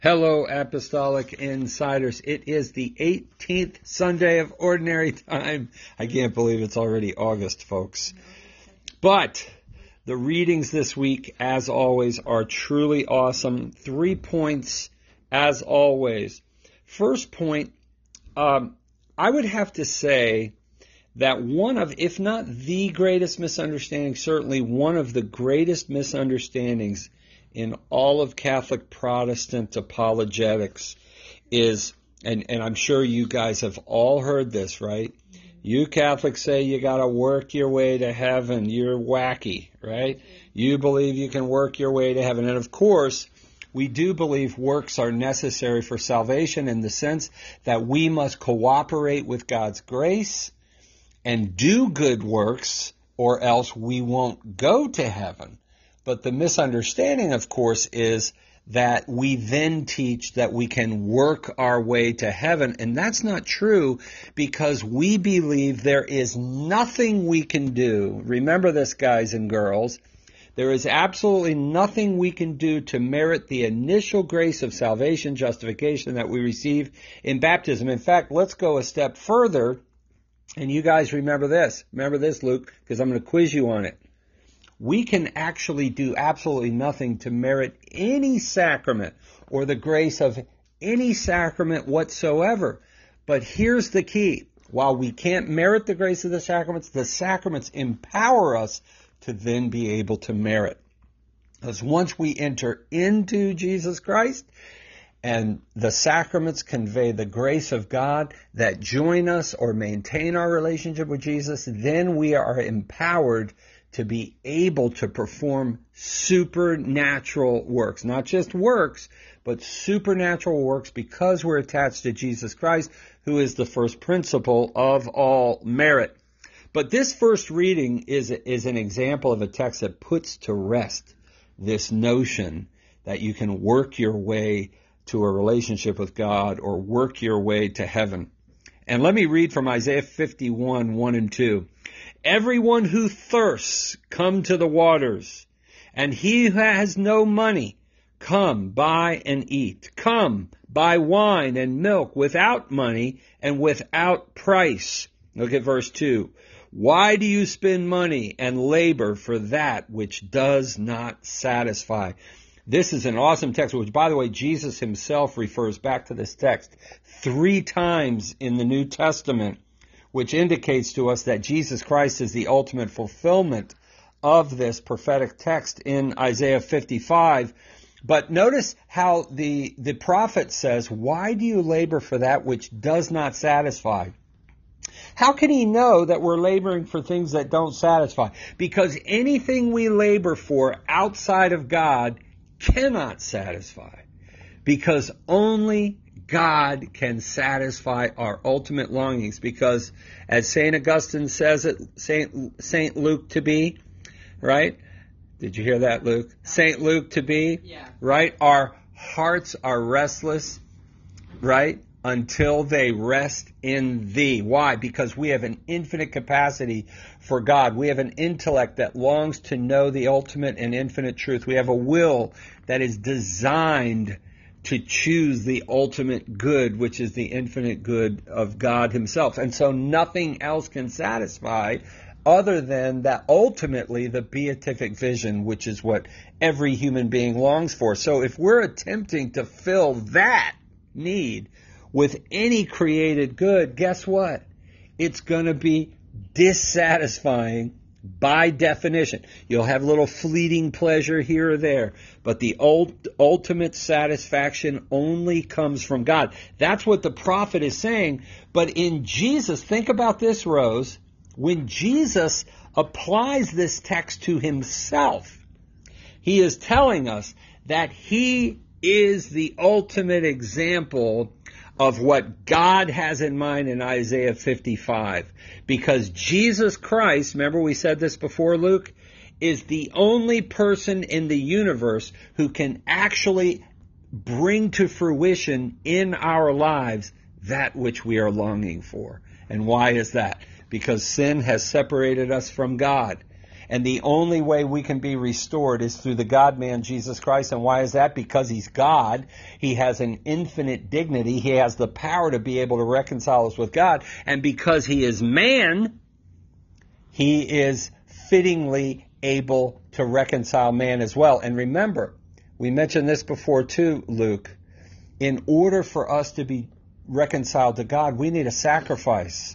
Hello, Apostolic Insiders. It is the 18th Sunday of Ordinary Time. I can't believe it's already August, folks. But the readings this week, as always, are truly awesome. 3 points, as always. First point, I would have to say that one of, if not the greatest misunderstanding, certainly one of the greatest misunderstandings in all of Catholic Protestant apologetics is, and I'm sure you guys have all heard this, right? You Catholics say you got to work your way to heaven. You're wacky, right? You believe you can work your way to heaven. And of course, we do believe works are necessary for salvation in the sense that we must cooperate with God's grace and do good works, or else we won't go to heaven. But the misunderstanding, of course, is that we then teach that we can work our way to heaven. And that's not true, because we believe there is nothing we can do. Remember this, guys and girls. There is absolutely nothing we can do to merit the initial grace of salvation, justification that we receive in baptism. In fact, let's go a step further. And you guys remember this. Remember this, Luke, because I'm going to quiz you on it. We can actually do absolutely nothing to merit any sacrament or the grace of any sacrament whatsoever. But here's the key. While we can't merit the grace of the sacraments empower us to then be able to merit. Because once we enter into Jesus Christ, and the sacraments convey the grace of God that join us or maintain our relationship with Jesus, then we are empowered to be able to perform supernatural works. Not just works, but supernatural works, because we're attached to Jesus Christ, who is the first principle of all merit. But this first reading is an example of a text that puts to rest this notion that you can work your way to a relationship with God or work your way to heaven. And let me read from Isaiah 51, 1 and 2. Everyone who thirsts, come to the waters, and he who has no money, come, buy and eat. Come, buy wine and milk without money and without price. Look at verse 2. Why do you spend money and labor for that which does not satisfy? This is an awesome text, which, by the way, Jesus himself refers back to this text 3 times in the New Testament, which indicates to us that Jesus Christ is the ultimate fulfillment of this prophetic text in Isaiah 55. But notice how the prophet says, why do you labor for that which does not satisfy? How can he know that we're laboring for things that don't satisfy? Because anything we labor for outside of God cannot satisfy, because only God can satisfy our ultimate longings. Because as St. Augustine says it, St. Luke to be, right? Did you hear that, Luke? St. Luke to be, yeah. Right? Our hearts are restless, right? Until they rest in thee. Why? Because we have an infinite capacity for God. We have an intellect that longs to know the ultimate and infinite truth. We have a will that is designed to choose the ultimate good, which is the infinite good of God himself. And so nothing else can satisfy other than that, ultimately the beatific vision, which is what every human being longs for. So if we're attempting to fill that need with any created good, guess what? It's going to be dissatisfying by definition. You'll have a little fleeting pleasure here or there, but the ultimate satisfaction only comes from God. That's what the prophet is saying. But in Jesus, think about this, Rose. When Jesus applies this text to himself, he is telling us that he is the ultimate example of what God has in mind in Isaiah 55. Because Jesus Christ, remember we said this before, Luke, is the only person in the universe who can actually bring to fruition in our lives that which we are longing for. And why is that? Because sin has separated us from God. And the only way we can be restored is through the God-man, Jesus Christ. And why is that? Because he's God. He has an infinite dignity. He has the power to be able to reconcile us with God. And because he is man, he is fittingly able to reconcile man as well. And remember, we mentioned this before too, Luke. In order for us to be reconciled to God, we need a sacrifice.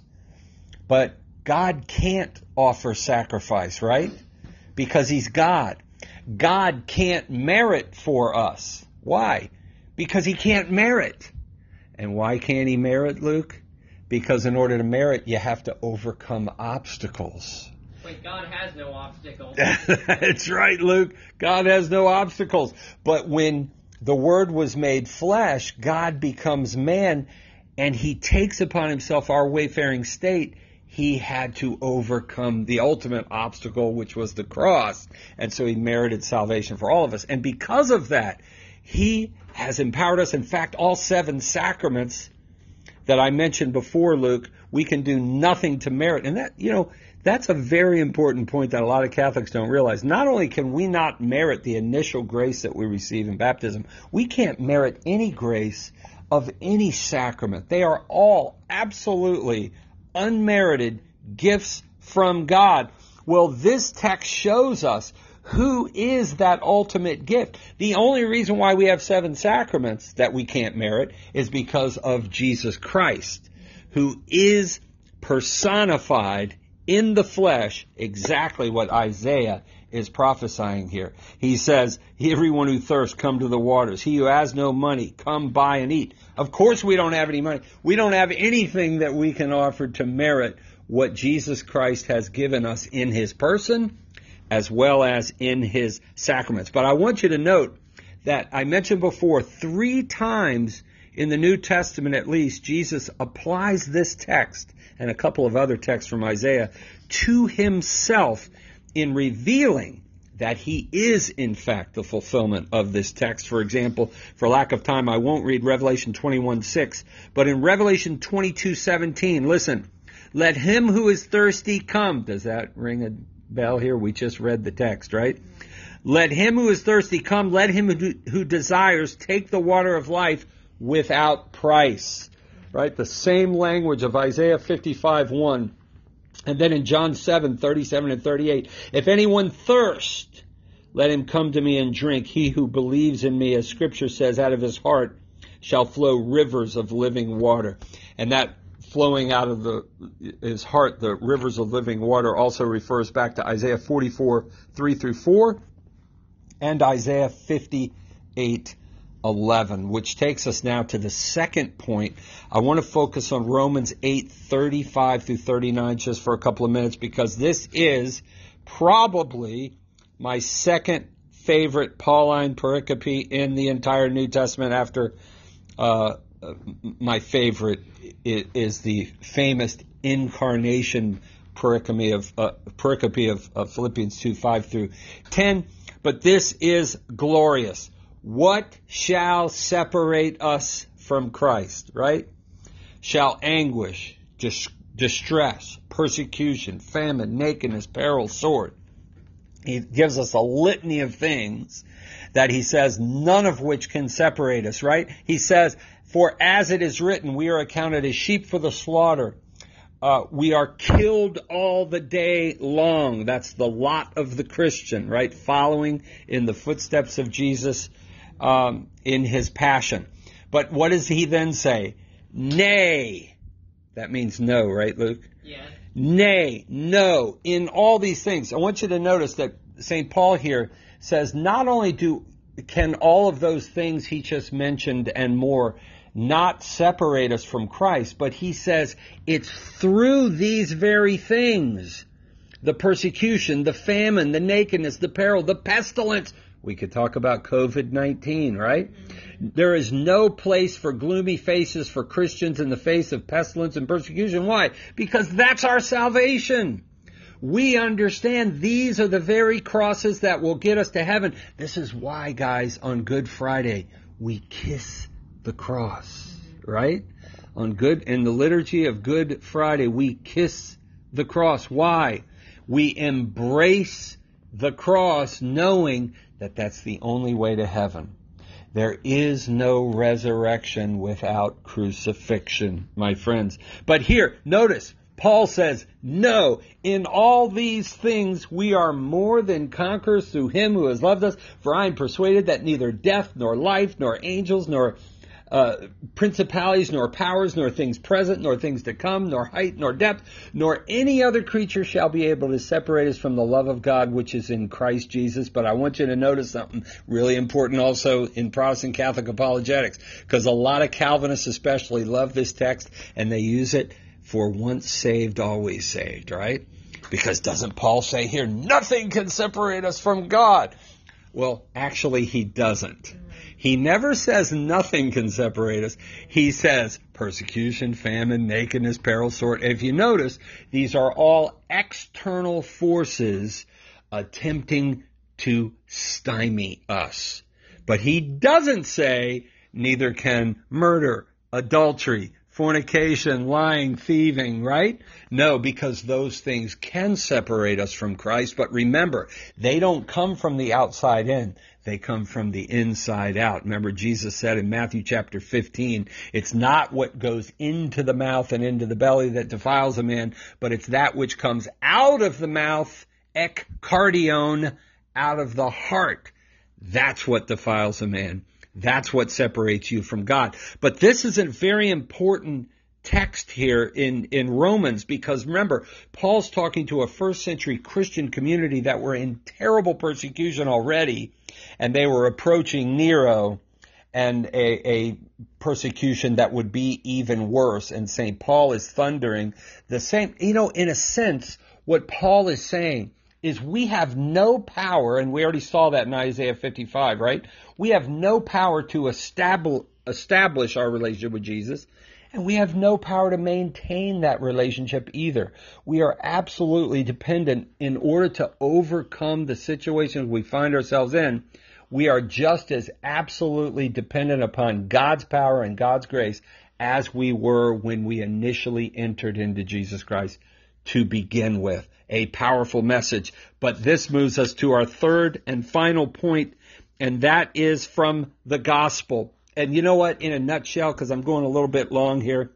But God can't offer sacrifice, right? Because he's God. God can't merit for us. Why? Because he can't merit. And why can't he merit, Luke? Because in order to merit, you have to overcome obstacles. But God has no obstacles. That's right, Luke. God has no obstacles. But when the Word was made flesh, God becomes man, and he takes upon himself our wayfaring state. He had to overcome the ultimate obstacle, which was the cross. And so he merited salvation for all of us. And because of that, he has empowered us. In fact, all 7 sacraments that I mentioned before, Luke, we can do nothing to merit. And that, that's a very important point that a lot of Catholics don't realize. Not only can we not merit the initial grace that we receive in baptism, we can't merit any grace of any sacrament. They are all absolutely unmerited gifts from God. Well, this text shows us who is that ultimate gift. The only reason why we have 7 sacraments that we can't merit is because of Jesus Christ, who is personified in the flesh, exactly what Isaiah is prophesying here. He says, everyone who thirsts, come to the waters. He who has no money, come buy and eat. Of course we don't have any money. We don't have anything that we can offer to merit what Jesus Christ has given us in his person as well as in his sacraments. But I want you to note that I mentioned before, 3 times in the New Testament at least, Jesus applies this text and a couple of other texts from Isaiah to himself in revealing that he is, in fact, the fulfillment of this text. For example, for lack of time, I won't read Revelation 21:6, but in Revelation 22:17, listen, let him who is thirsty come. Does that ring a bell here? We just read the text, right? Let him who is thirsty come. Let him who desires take the water of life without price. Right? The same language of Isaiah 55:1. And then in John 7:37 and 38, if anyone thirst, let him come to me and drink. He who believes in me, as Scripture says, out of his heart shall flow rivers of living water. And that flowing out of his heart, the rivers of living water, also refers back to Isaiah 44:3-4 and Isaiah 58:11, which takes us now to the second point. I want to focus on Romans 8:35-39 just for a couple of minutes, because this is probably my second favorite Pauline pericope in the entire New Testament. After my favorite is the famous incarnation pericope of Philippians 2:5-10. But this is glorious. What shall separate us from Christ, right? Shall anguish, distress, persecution, famine, nakedness, peril, sword. He gives us a litany of things that he says none of which can separate us, right? He says, for as it is written, we are accounted as sheep for the slaughter. We are killed all the day long. That's the lot of the Christian, right? Following in the footsteps of Jesus in his passion. But what does he then say? Nay. That means no, right, Luke? Yes. Nay, no, in all these things. I want you to notice that St. Paul here says not only can all of those things he just mentioned and more not separate us from Christ, but he says it's through these very things, the persecution, the famine, the nakedness, the peril, the pestilence. We could talk about COVID-19, right? There is no place for gloomy faces for Christians in the face of pestilence and persecution. Why? Because that's our salvation. We understand these are the very crosses that will get us to heaven. This is why, guys, on Good Friday, we kiss the cross, right? In the liturgy of Good Friday, we kiss the cross. Why? We embrace the cross knowing that that's the only way to heaven. There is no resurrection without crucifixion, my friends. But here, notice, Paul says, no, in all these things we are more than conquerors through him who has loved us. For I am persuaded that neither death, nor life, nor angels, nor principalities, nor powers, nor things present, nor things to come, nor height, nor depth, nor any other creature shall be able to separate us from the love of God which is in Christ Jesus. But I want you to notice something really important also in Protestant Catholic apologetics, because a lot of Calvinists especially love this text, and they use it for once saved, always saved, right? Because doesn't Paul say here, nothing can separate us from God? Well, actually, he doesn't. He never says nothing can separate us. He says persecution, famine, nakedness, peril, sword. If you notice, these are all external forces attempting to stymie us. But he doesn't say neither can murder, adultery, fornication, lying, thieving, right? No, because those things can separate us from Christ. But remember, they don't come from the outside in. They come from the inside out. Remember, Jesus said in Matthew chapter 15, it's not what goes into the mouth and into the belly that defiles a man, but it's that which comes out of the mouth, ek kardion, out of the heart. That's what defiles a man. That's what separates you from God. But this is a very important text here in Romans, because remember, Paul's talking to a first century Christian community that were in terrible persecution already, and they were approaching Nero and a persecution that would be even worse. And St. Paul is thundering the same. In a sense, what Paul is saying is we have no power, and we already saw that in Isaiah 55, right? We have no power to establish our relationship with Jesus, and we have no power to maintain that relationship either. We are absolutely dependent in order to overcome the situations we find ourselves in. We are just as absolutely dependent upon God's power and God's grace as we were when we initially entered into Jesus Christ to begin with. A powerful message. But this moves us to our third and final point, and that is from the gospel. And you know what? In a nutshell, because I'm going a little bit long here,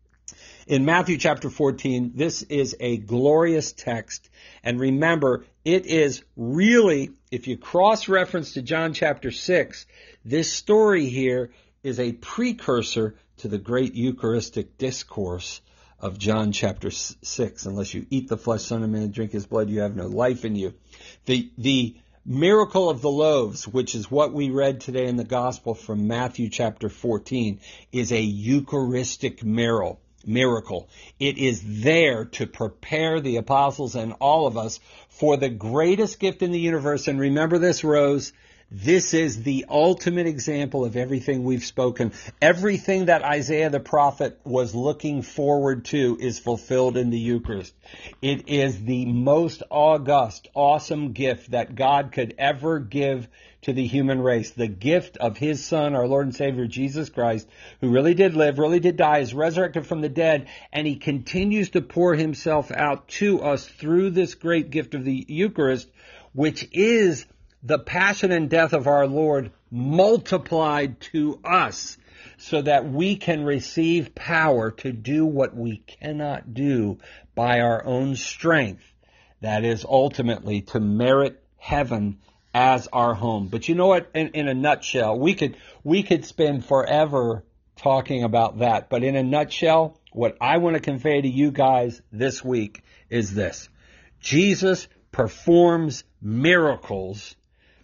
in Matthew chapter 14, this is a glorious text. And remember, it is really, if you cross-reference to John chapter 6, this story here is a precursor to the great Eucharistic discourse of John chapter 6. Unless you eat the flesh, Son of Man, drink his blood, you have no life in you. The miracle of the loaves, which is what we read today in the gospel from Matthew chapter 14, is a Eucharistic miracle. It is there to prepare the apostles and all of us for the greatest gift in the universe. And remember this, Rose, this is the ultimate example of everything we've spoken. Everything that Isaiah the prophet was looking forward to is fulfilled in the Eucharist. It is the most august, awesome gift that God could ever give to the human race. The gift of his Son, our Lord and Savior, Jesus Christ, who really did live, really did die, is resurrected from the dead, and he continues to pour himself out to us through this great gift of the Eucharist, which is the passion and death of our Lord multiplied to us so that we can receive power to do what we cannot do by our own strength. That is ultimately to merit heaven as our home. But you know what? In a nutshell, we could spend forever talking about that. But in a nutshell, what I want to convey to you guys this week is this. Jesus performs miracles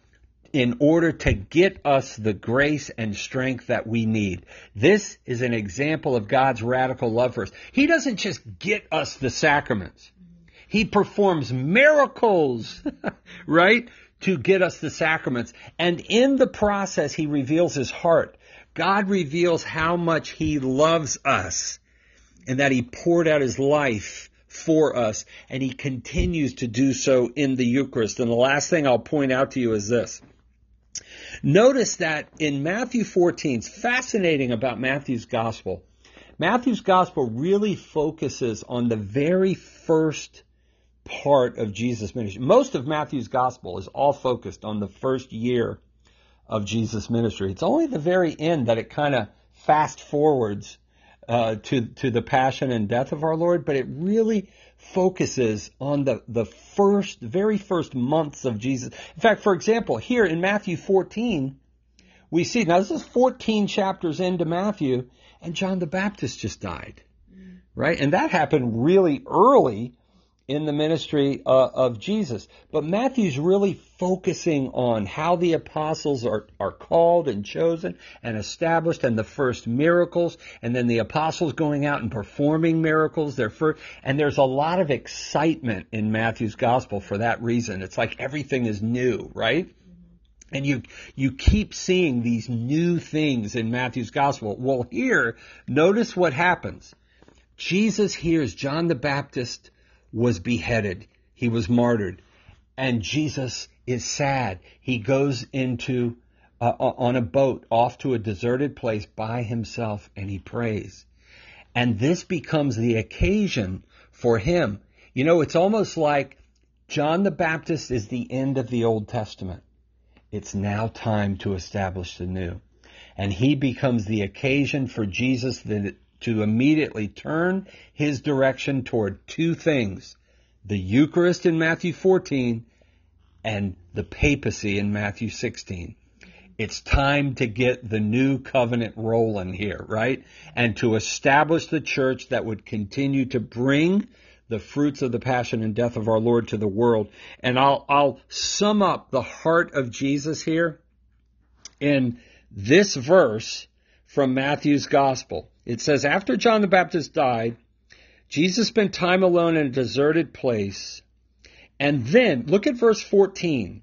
in order to get us the grace and strength that we need. This is an example of God's radical love for us. He doesn't just get us the sacraments. He performs miracles, right, to get us the sacraments. And in the process, he reveals his heart. God reveals how much he loves us and that he poured out his life for us, and he continues to do so in the Eucharist. And the last thing I'll point out to you is this. Notice that in Matthew 14, it's fascinating about Matthew's Gospel. Matthew's Gospel really focuses on the very first part of Jesus' ministry. Most of Matthew's gospel is all focused on the first year of Jesus' ministry. It's only the very end that it kind of fast forwards to the passion and death of our Lord, but it really focuses on the very first months of Jesus. In fact, for example, here in Matthew 14, we see, now this is 14 chapters into Matthew, and John the Baptist just died, right? And that happened really early in the ministry of Jesus. But Matthew's really focusing on how the apostles are called and chosen and established, and the first miracles, and then the apostles going out and performing miracles. And there's a lot of excitement in Matthew's gospel for that reason. It's like everything is new, right? And you keep seeing these new things in Matthew's gospel. Well, here, notice what happens. Jesus hears John the Baptist was beheaded. He was martyred. And Jesus is sad. He goes into, on a boat off to a deserted place by himself, and he prays. And this becomes the occasion for him. You know, it's almost like John the Baptist is the end of the Old Testament. It's now time to establish the new. And he becomes the occasion for Jesus to immediately turn his direction toward two things: the Eucharist in Matthew 14 and the papacy in Matthew 16. It's time to get the new covenant rolling here, right? And to establish the church that would continue to bring the fruits of the passion and death of our Lord to the world. And I'll sum up the heart of Jesus here in this verse from Matthew's gospel. It says, after John the Baptist died, Jesus spent time alone in a deserted place. And then, look at verse 14.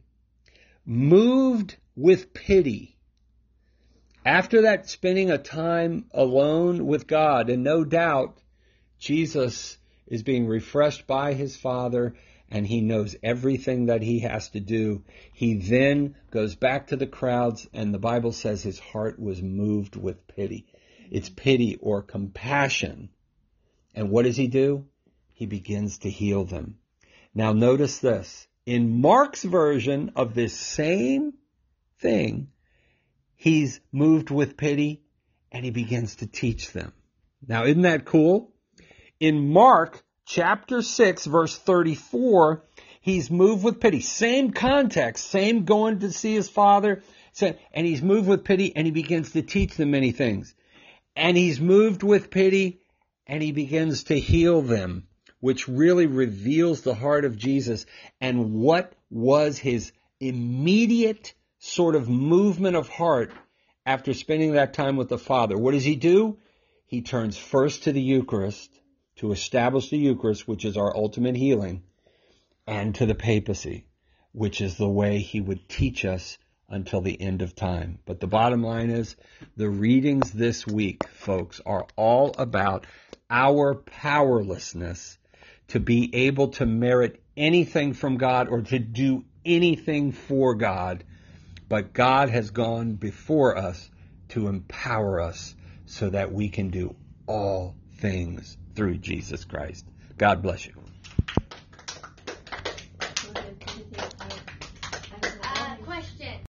Moved with pity. After that, spending a time alone with God, and no doubt Jesus is being refreshed by his Father, and he knows everything that he has to do. He then goes back to the crowds, and the Bible says his heart was moved with pity. It's pity or compassion. And what does he do? He begins to heal them. Now notice this. In Mark's version of this same thing, he's moved with pity and he begins to teach them. Now isn't that cool? In Mark chapter 6 verse 34, he's moved with pity. Same context, same going to see his Father, and he's moved with pity and he begins to teach them many things. And he's moved with pity and he begins to heal them, which really reveals the heart of Jesus and what was his immediate sort of movement of heart after spending that time with the Father. What does he do? He turns first to the Eucharist, to establish the Eucharist, which is our ultimate healing, and to the papacy, which is the way he would teach us until the end of time. But the bottom line is, the readings this week, folks, are all about our powerlessness to be able to merit anything from God or to do anything for God. But God has gone before us to empower us so that we can do all things through Jesus Christ. God bless you.